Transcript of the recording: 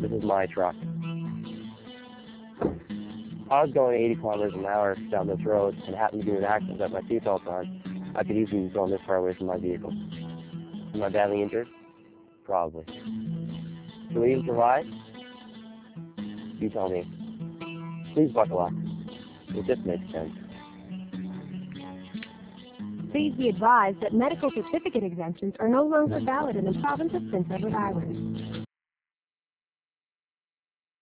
This is my truck. I was going 80 kilometers an hour down this road and happened to be in an accident with my seatbelt on. I could easily be going this far away from my vehicle. Am I badly injured? Probably. Can we even survive? You tell me. Please buckle up. If this makes sense. Please be advised that medical certificate exemptions are no longer valid in the province of Prince Edward Island.